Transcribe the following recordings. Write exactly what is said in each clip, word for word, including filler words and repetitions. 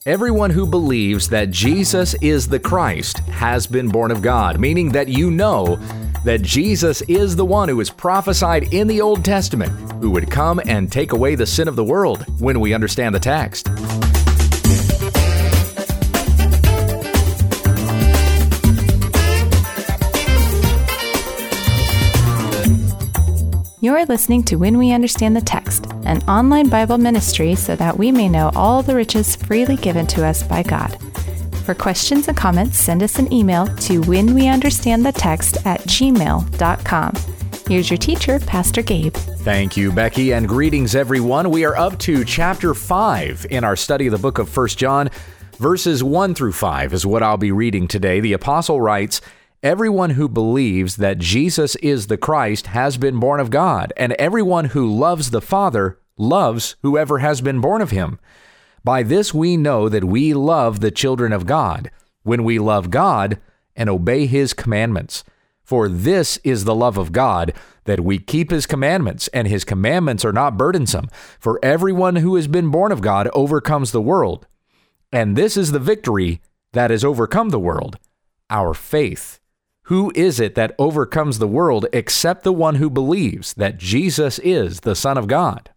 Everyone who believes that Jesus is the Christ has been born of God, meaning that you know that Jesus is the one who was prophesied in the Old Testament, who would come and take away the sin of the world when we understand the text. You're listening to When We Understand the Text, an online Bible ministry so that we may know all the riches freely given to us by God. For questions and comments, send us an email to whenweunderstandthetext at gmail dot com. Here's your teacher, Pastor Gabe. Thank you, Becky, and greetings, everyone. We are up to chapter five in our study of the book of First John. Verses one through five is what I'll be reading today. The apostle writes, "Everyone who believes that Jesus is the Christ has been born of God, and everyone who loves the Father loves whoever has been born of him. By this we know that we love the children of God, when we love God and obey his commandments. For this is the love of God, that we keep his commandments, and his commandments are not burdensome. For everyone who has been born of God overcomes the world. And this is the victory that has overcome the world, our faith. Who is it that overcomes the world except the one who believes that Jesus is the Son of God?"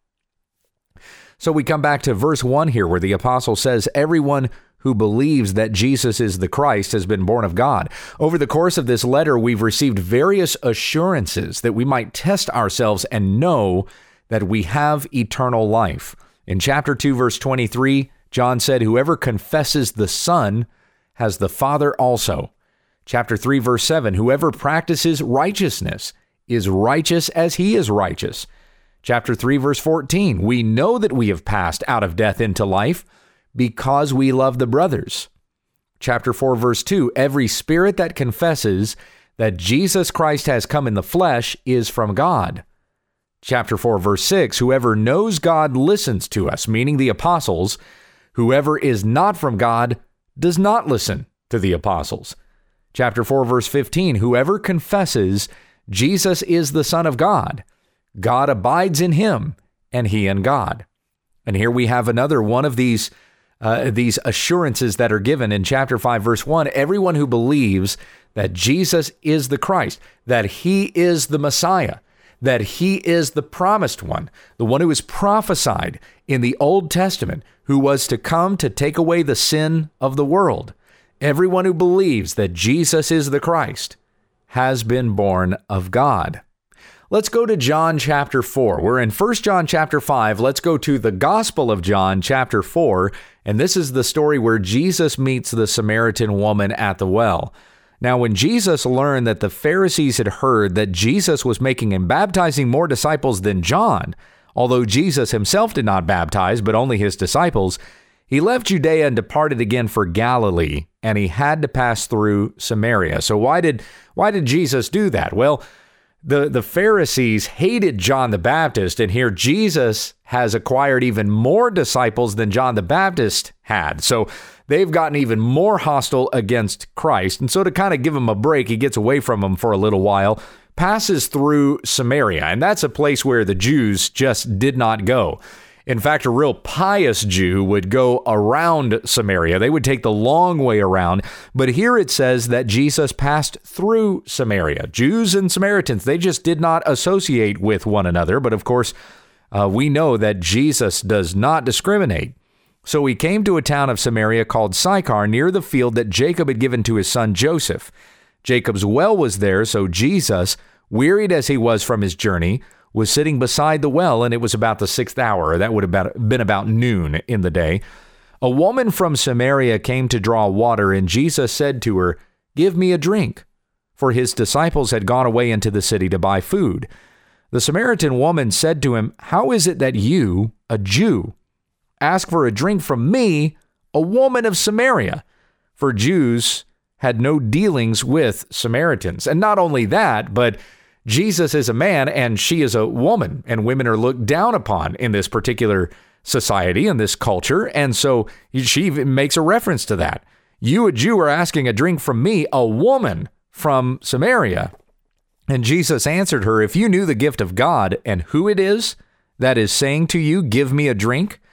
So we come back to verse one here, where the apostle says, everyone who believes that Jesus is the Christ has been born of God. Over the course of this letter, we've received various assurances that we might test ourselves and know that we have eternal life. In chapter two, verse twenty-three, John said, "Whoever confesses the Son has the Father also." Chapter three, verse seven, "Whoever practices righteousness is righteous as he is righteous." Chapter three, verse fourteen, "We know that we have passed out of death into life because we love the brothers." Chapter four, verse two, "Every spirit that confesses that Jesus Christ has come in the flesh is from God." Chapter four, verse six, "Whoever knows God listens to us," meaning the apostles. "Whoever is not from God does not listen to the apostles." Chapter four, verse fifteen, "Whoever confesses Jesus is the Son of God, God abides in him, and he in God." And here we have another one of these uh, these assurances that are given in chapter five, verse one. Everyone who believes that Jesus is the Christ, that he is the Messiah, that he is the promised one, the one who is prophesied in the Old Testament, who was to come to take away the sin of the world. Everyone who believes that Jesus is the Christ has been born of God. Let's go to John chapter four. We're in First John chapter five. Let's go to the Gospel of John chapter four. And this is the story where Jesus meets the Samaritan woman at the well. Now, when Jesus learned that the Pharisees had heard that Jesus was making and baptizing more disciples than John, although Jesus himself did not baptize, but only his disciples, he left Judea and departed again for Galilee, and he had to pass through Samaria. So why did why did Jesus do that? Well, the, the Pharisees hated John the Baptist, and here Jesus has acquired even more disciples than John the Baptist had. So they've gotten even more hostile against Christ. And so to kind of give him a break, he gets away from them for a little while, passes through Samaria, and that's a place where the Jews just did not go. In fact, a real pious Jew would go around Samaria. They would take the long way around. But here it says that Jesus passed through Samaria. Jews and Samaritans, they just did not associate with one another. But of course, uh, we know that Jesus does not discriminate. So he came to a town of Samaria called Sychar, near the field that Jacob had given to his son Joseph. Jacob's well was there, so Jesus, wearied as he was from his journey, was sitting beside the well, and it was about the sixth hour. That would have been about noon in the day. A woman from Samaria came to draw water, and Jesus said to her, "Give me a drink," for his disciples had gone away into the city to buy food. The Samaritan woman said to him, "How is it that you, a Jew, ask for a drink from me, a woman of Samaria?" For Jews had no dealings with Samaritans. And not only that, but Jesus is a man and she is a woman, and women are looked down upon in this particular society and this culture. And so she even makes a reference to that. You, a Jew, are asking a drink from me, a woman from Samaria. And Jesus answered her, "If you knew the gift of God and who it is that is saying to you, 'Give me a drink,'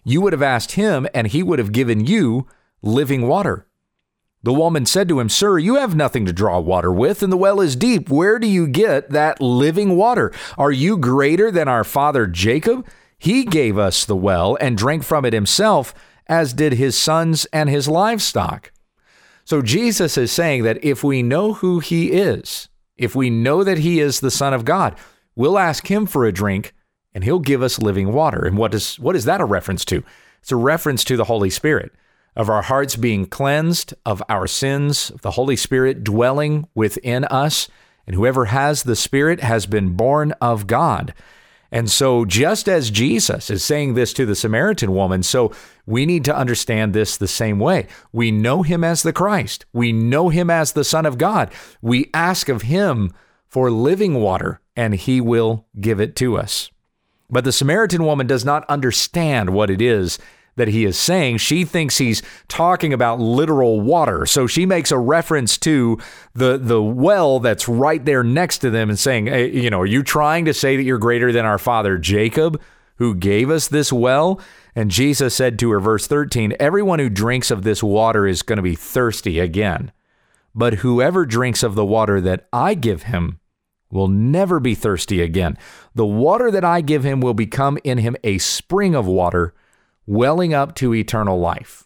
You would have asked him, and he would have given you living water." The woman said to him, "Sir, you have nothing to draw water with, and the well is deep. Where do you get that living water? Are you greater than our father Jacob? He gave us the well and drank from it himself, as did his sons and his livestock." So Jesus is saying that if we know who he is, if we know that he is the Son of God, we'll ask him for a drink and he'll give us living water. And what is, what is that a reference to? It's a reference to the Holy Spirit, of our hearts being cleansed of our sins, of the Holy Spirit dwelling within us. And whoever has the Spirit has been born of God. And so just as Jesus is saying this to the Samaritan woman, so we need to understand this the same way. We know him as the Christ. We know him as the Son of God. We ask of him for living water, and he will give it to us. But the Samaritan woman does not understand what it is that he is saying. She thinks he's talking about literal water. So she makes a reference to the, the well that's right there next to them and saying, hey, you know, are you trying to say that you're greater than our father Jacob, who gave us this well? And Jesus said to her, verse thirteen, "Everyone who drinks of this water is going to be thirsty again. But whoever drinks of the water that I give him will never be thirsty again. The water that I give him will become in him a spring of water, welling up to eternal life."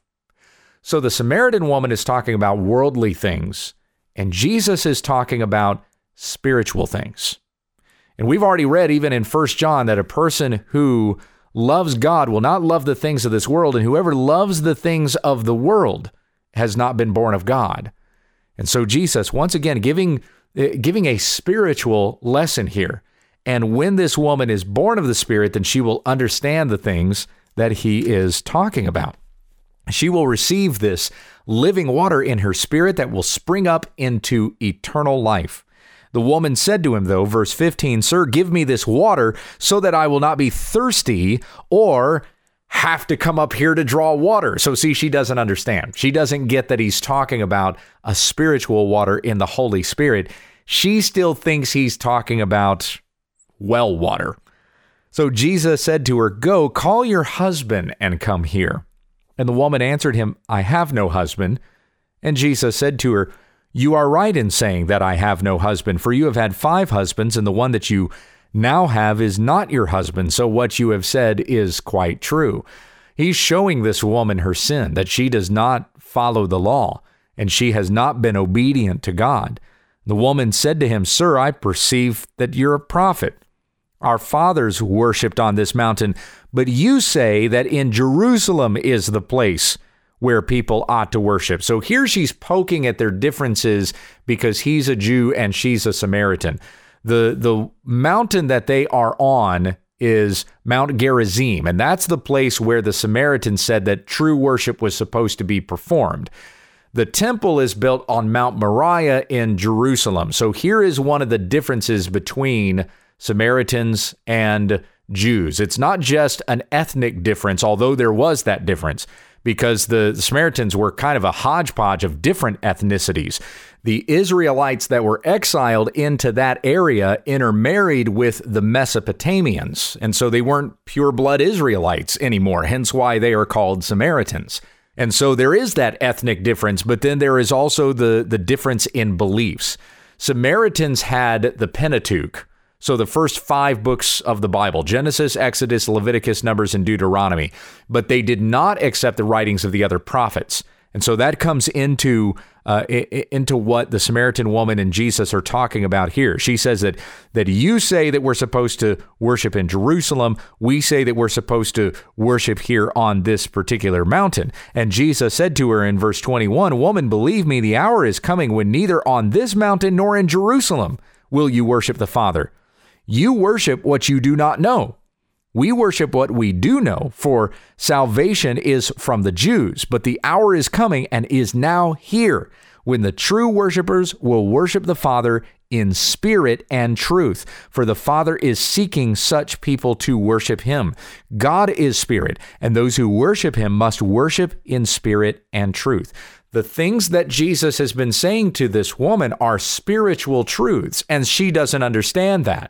So the Samaritan woman is talking about worldly things, and Jesus is talking about spiritual things. And we've already read even in First John that a person who loves God will not love the things of this world, and whoever loves the things of the world has not been born of God. And so Jesus, once again, giving, giving a spiritual lesson here. And when this woman is born of the Spirit, then she will understand the things that he is talking about. She will receive this living water in her spirit that will spring up into eternal life. The woman said to him, though, verse fifteen, "Sir, give me this water so that I will not be thirsty or have to come up here to draw water." So see, she doesn't understand. She doesn't get that he's talking about a spiritual water in the Holy Spirit. She still thinks he's talking about well water. So Jesus said to her, "Go, call your husband and come here." And the woman answered him, "I have no husband." And Jesus said to her, "You are right in saying that I have no husband, for you have had five husbands, and the one that you now have is not your husband. So what you have said is quite true." He's showing this woman her sin, that she does not follow the law, and she has not been obedient to God. The woman said to him, "Sir, I perceive that you're a prophet. Our fathers worshipped on this mountain, but you say that in Jerusalem is the place where people ought to worship." So here she's poking at their differences because he's a Jew and she's a Samaritan. The, the mountain that they are on is Mount Gerizim, and that's the place where the Samaritans said that true worship was supposed to be performed. The temple is built on Mount Moriah in Jerusalem. So here is one of the differences between Samaritans and Jews. It's not just an ethnic difference, although there was that difference, because the, the Samaritans were kind of a hodgepodge of different ethnicities. The Israelites that were exiled into that area intermarried with the Mesopotamians, and so they weren't pure-blood Israelites anymore, hence why they are called Samaritans. And so there is that ethnic difference, but then there is also the, the difference in beliefs. Samaritans had the Pentateuch, so the first five books of the Bible, Genesis, Exodus, Leviticus, Numbers, and Deuteronomy, but they did not accept the writings of the other prophets. And so that comes into uh, into what the Samaritan woman and Jesus are talking about here. She says that that you say that we're supposed to worship in Jerusalem. We say that we're supposed to worship here on this particular mountain. And Jesus said to her in verse twenty-one, "Woman, believe me, the hour is coming when neither on this mountain nor in Jerusalem will you worship the Father. You worship what you do not know. We worship what we do know, for salvation is from the Jews. But the hour is coming and is now here when the true worshipers will worship the Father in spirit and truth, for the Father is seeking such people to worship him. God is spirit, and those who worship him must worship in spirit and truth." The things that Jesus has been saying to this woman are spiritual truths, and she doesn't understand that.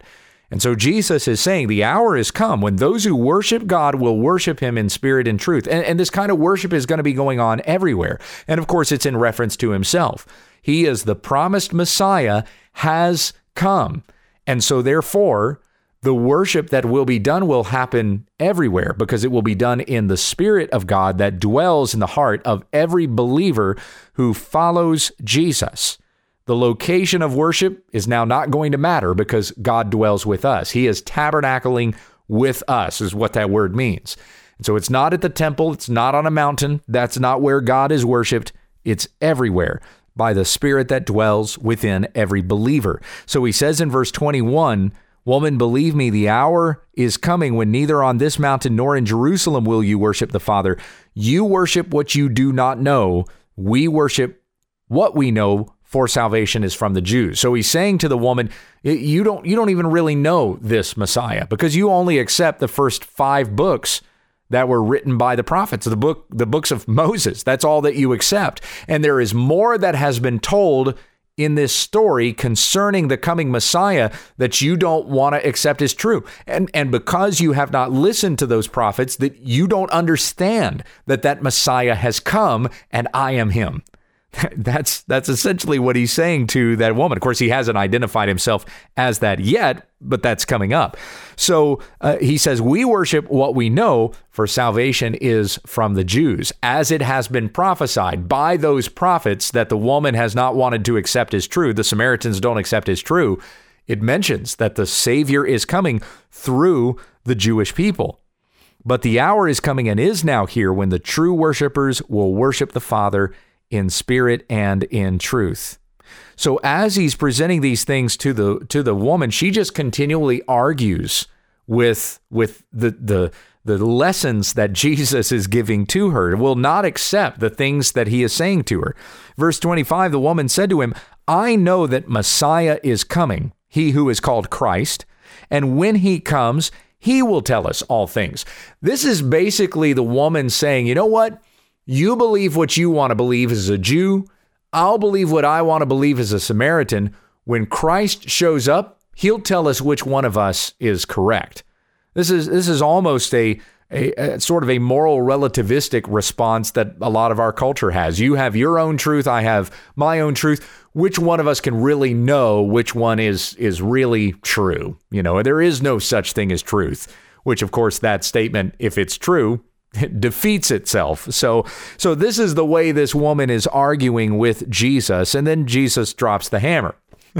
And so Jesus is saying the hour has come when those who worship God will worship him in spirit and truth. And, and this kind of worship is going to be going on everywhere. And of course, it's in reference to himself. He is the promised Messiah has come. And so therefore, the worship that will be done will happen everywhere because it will be done in the Spirit of God that dwells in the heart of every believer who follows Jesus. The location of worship is now not going to matter because God dwells with us. He is tabernacling with us, is what that word means. And so it's not at the temple. It's not on a mountain. That's not where God is worshiped. It's everywhere by the Spirit that dwells within every believer. So he says in verse twenty-one, "Woman, believe me, the hour is coming when neither on this mountain nor in Jerusalem will you worship the Father. You worship what you do not know. We worship what we know, for salvation is from the Jews." So he's saying to the woman, you don't you don't even really know this Messiah because you only accept the first five books that were written by the prophets, the book, the books of Moses. That's all that you accept. And there is more that has been told in this story concerning the coming Messiah that you don't want to accept as true. And, and because you have not listened to those prophets, that you don't understand that that Messiah has come and I am him. That's that's essentially what he's saying to that woman. Of course, he hasn't identified himself as that yet, but that's coming up. So uh, he says, we worship what we know, for salvation is from the Jews, as it has been prophesied by those prophets that the woman has not wanted to accept as true. The Samaritans don't accept as true. It mentions that the Savior is coming through the Jewish people. But the hour is coming and is now here when the true worshipers will worship the Father in spirit and in truth. So as he's presenting these things to the to the woman, she just continually argues with with the the the lessons that Jesus is giving to her, will not accept the things that he is saying to her. Verse twenty-five, the woman said to him, "I know that Messiah is coming, he who is called Christ, and when he comes, he will tell us all things." This is basically the woman saying, you know what? You believe what you want to believe as a Jew. I'll believe what I want to believe as a Samaritan. When Christ shows up, he'll tell us which one of us is correct. This is this is almost a, a, a sort of a moral relativistic response that a lot of our culture has. You have your own truth. I have my own truth. Which one of us can really know which one is is really true? You know, there is no such thing as truth, which, of course, that statement, if it's true, it defeats itself. So, so this is the way this woman is arguing with Jesus. And then Jesus drops the hammer.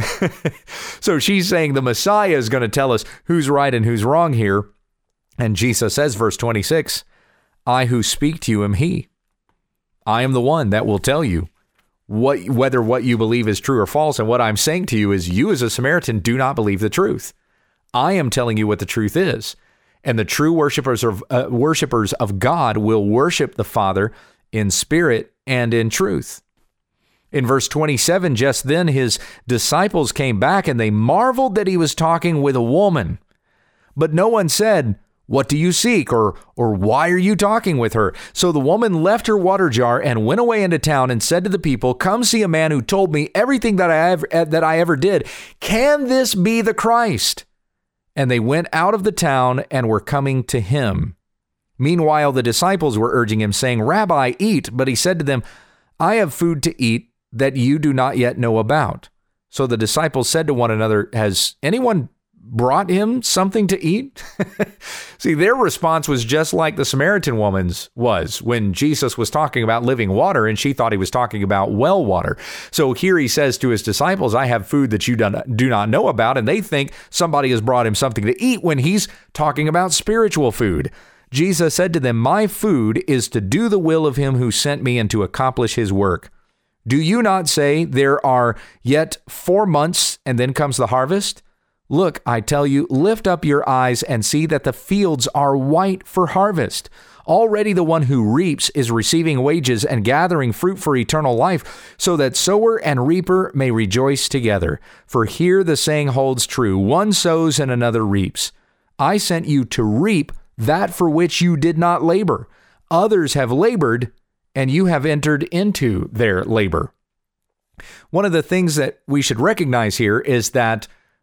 So she's saying the Messiah is going to tell us who's right and who's wrong here. And Jesus says, verse twenty-six, "I who speak to you am he. I am the one that will tell you what, whether what you believe is true or false. And what I'm saying to you is, you as a Samaritan do not believe the truth. I am telling you what the truth is. And the true worshipers of uh, worshipers of God will worship the Father in spirit and in truth." In verse twenty-seven, just then his disciples came back and they marveled that he was talking with a woman. But no one said, "What do you seek?" or, or "Why are you talking with her?" So the woman left her water jar and went away into town and said to the people, "Come see a man who told me everything that I ever, that I ever did. Can this be the Christ?" And they went out of the town and were coming to him. Meanwhile, the disciples were urging him, saying, "Rabbi, eat." But he said to them, "I have food to eat that you do not yet know about." So the disciples said to one another, "Has anyone brought him something to eat?" See, their response was just like the Samaritan woman's was when Jesus was talking about living water, and she thought he was talking about well water. So here he says to his disciples, "I have food that you do not know about," and they think somebody has brought him something to eat when he's talking about spiritual food. Jesus said to them, "My food is to do the will of him who sent me and to accomplish his work. Do you not say there are yet four months and then comes the harvest? Look, I tell you, lift up your eyes and see that the fields are white for harvest. Already the one who reaps is receiving wages and gathering fruit for eternal life, so that sower and reaper may rejoice together. For here the saying holds true, one sows and another reaps. I sent you to reap that for which you did not labor. Others have labored, and you have entered into their labor." One of the things that we should recognize here is that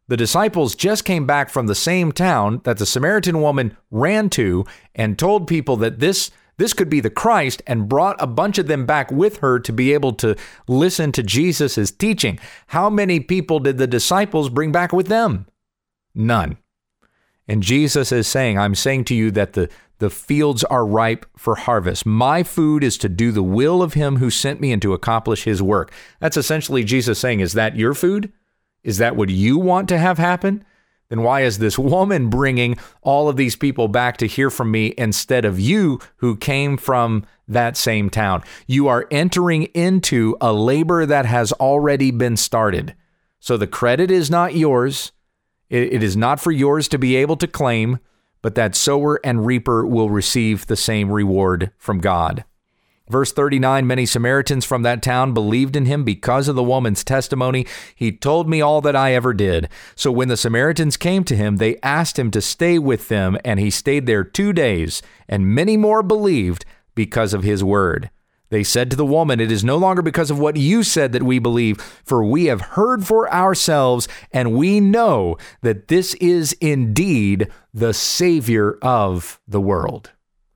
The disciples just came back from the same town that the Samaritan woman ran to and told people that this this could be the Christ, and brought a bunch of them back with her to be able to listen to Jesus' teaching. How many people did the disciples bring back with them? None. And Jesus is saying, I'm saying to you that the, the fields are ripe for harvest. My food is to do the will of him who sent me and to accomplish his work. That's essentially Jesus saying, is that your food? Is that what you want to have happen? Then why is this woman bringing all of these people back to hear from me instead of you who came from that same town? You are entering into a labor that has already been started. So the credit is not yours. It, it is not for yours to be able to claim, but that sower and reaper will receive the same reward from God. Verse thirty-nine, many Samaritans from that town believed in him because of the woman's testimony. He told me all that I ever did. So when the Samaritans came to him, they asked him to stay with them, and he stayed there two days, and many more believed because of his word. They said to the woman, it is no longer because of what you said that we believe, for we have heard for ourselves, and we know that this is indeed the Savior of the world.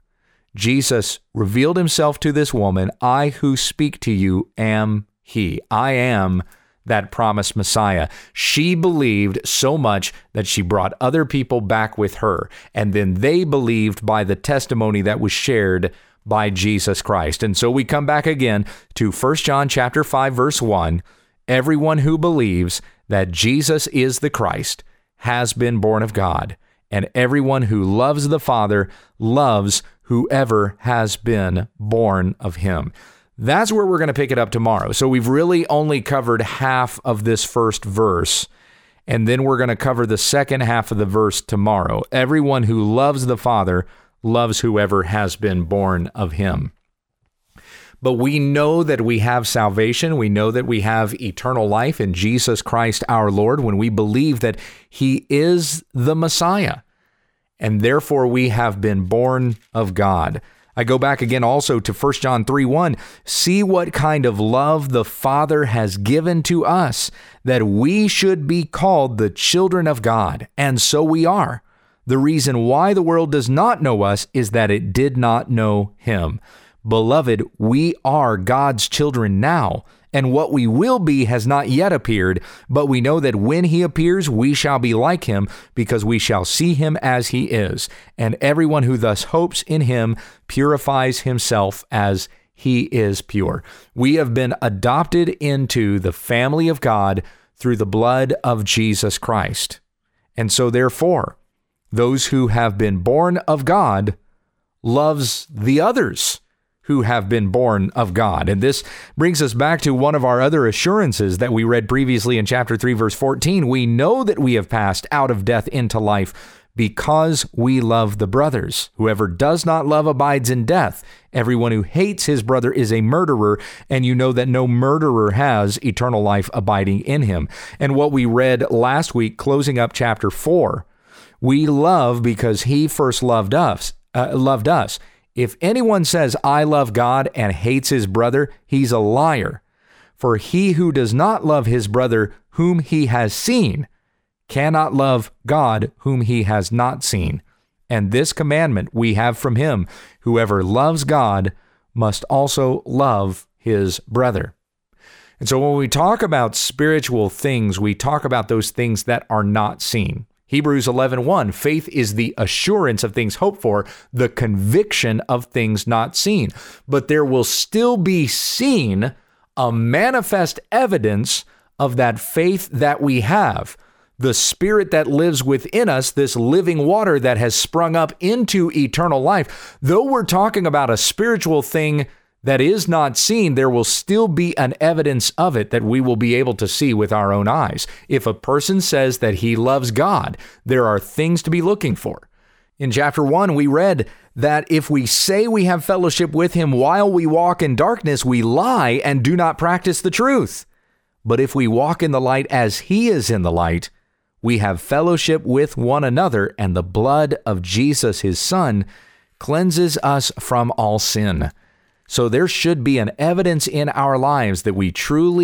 Jesus revealed himself to this woman. I who speak to you am he. I am that promised Messiah. She believed so much that she brought other people back with her. And then they believed by the testimony that was shared by Jesus Christ. And so we come back again to First John chapter five, verse one. Everyone who believes that Jesus is the Christ has been born of God. And everyone who loves the Father loves whoever has been born of him. That's where we're going to pick it up tomorrow. So we've really only covered half of this first verse, and then we're going to cover the second half of the verse tomorrow. Everyone who loves the Father loves whoever has been born of him. But we know that we have salvation. We know that we have eternal life in Jesus Christ our Lord when we believe that he is the Messiah. And therefore we have been born of God. I go back again also to First John three one. See what kind of love the Father has given to us, that we should be called the children of God. And so we are. The reason why the world does not know us is that it did not know him. Beloved, we are God's children now, and what we will be has not yet appeared, but we know that when he appears, we shall be like him, because we shall see him as he is. And everyone who thus hopes in him purifies himself as he is pure. We have been adopted into the family of God through the blood of Jesus Christ. And so therefore, those who have been born of God loves the others who have been born of God. And this brings us back to one of our other assurances that we read previously in chapter three, verse fourteen. We know that we have passed out of death into life because we love the brothers. Whoever does not love abides in death. Everyone who hates his brother is a murderer, and you know that no murderer has eternal life abiding in him. And what we read last week, closing up chapter four, we love because he first loved us, uh, loved us. If anyone says, I love God and hates his brother, he's a liar. For he who does not love his brother whom he has seen cannot love God whom he has not seen. And this commandment we have from him, whoever loves God must also love his brother. And so when we talk about spiritual things, we talk about those things that are not seen. Hebrews eleven one, faith is the assurance of things hoped for, the conviction of things not seen. But there will still be seen a manifest evidence of that faith that we have. The Spirit that lives within us, this living water that has sprung up into eternal life. Though we're talking about a spiritual thing that is not seen, there will still be an evidence of it that we will be able to see with our own eyes. If a person says that he loves God, there are things to be looking for. In chapter one, we read that if we say we have fellowship with him while we walk in darkness, we lie and do not practice the truth. But if we walk in the light as he is in the light, we have fellowship with one another, and the blood of Jesus, his Son, cleanses us from all sin. So there should be an evidence in our lives that we truly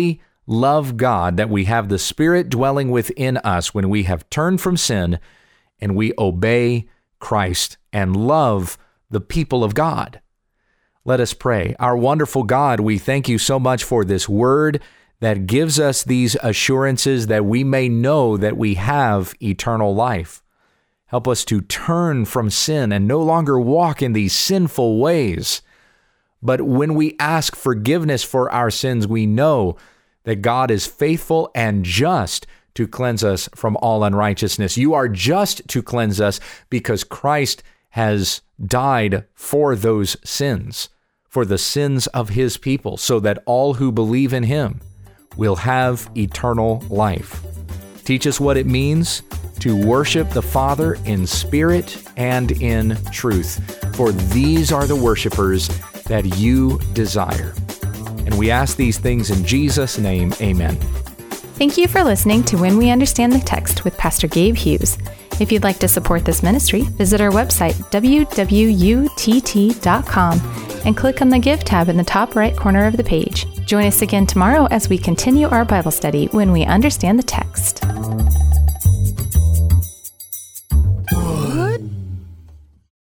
love God, that we have the Spirit dwelling within us when we have turned from sin and we obey Christ and love the people of God. Let us pray. Our wonderful God, we thank you so much for this word that gives us these assurances that we may know that we have eternal life. Help us to turn from sin and no longer walk in these sinful ways. But when we ask forgiveness for our sins, we know that God is faithful and just to cleanse us from all unrighteousness. You are just to cleanse us because Christ has died for those sins, for the sins of his people, so that all who believe in him will have eternal life. Teach us what it means to worship the Father in spirit and in truth, for these are the worshipers that you desire. And we ask these things in Jesus' name, amen. Thank you for listening to When We Understand the Text with Pastor Gabe Hughes. If you'd like to support this ministry, visit our website, w w u t t dot com, and click on the Give tab in the top right corner of the page. Join us again tomorrow as we continue our Bible study when we understand the text.